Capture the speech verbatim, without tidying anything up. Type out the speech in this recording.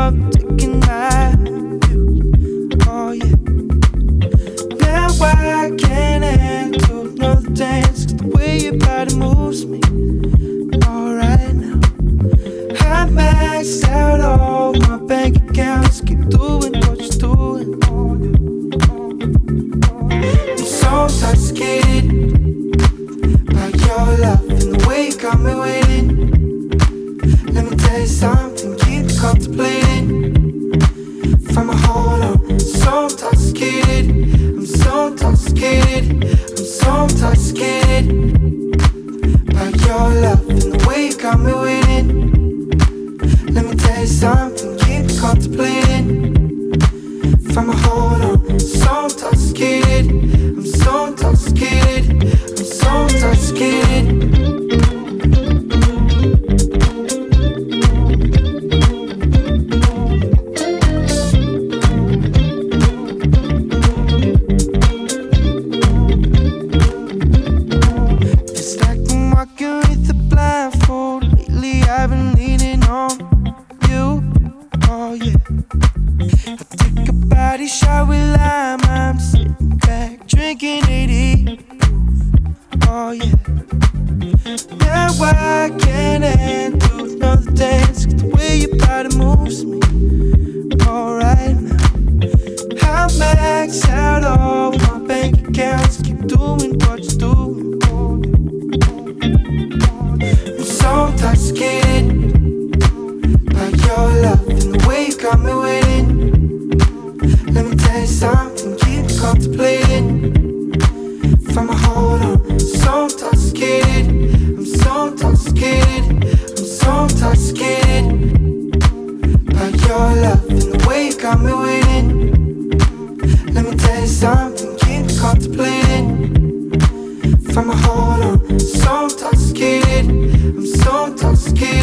love taking my view. Oh yeah. Now I can't handle another dance, 'cause the way your body moves me. Alright now, I maxed out all my bank accounts. Keep doing what you're doing. I'm so intoxicated by your love and the way you got me waiting. Let me tell you something, keep contemplating. From a hold on, so intoxicated. I'm so intoxicated. I'm so intoxicated by your love and the way you got me waiting. Let me tell you something, keep contemplating. From a hold on, so intoxicated. I'm so intoxicated. I'm so intoxicated. From a hold on, so intoxicated. I'm so intoxicated.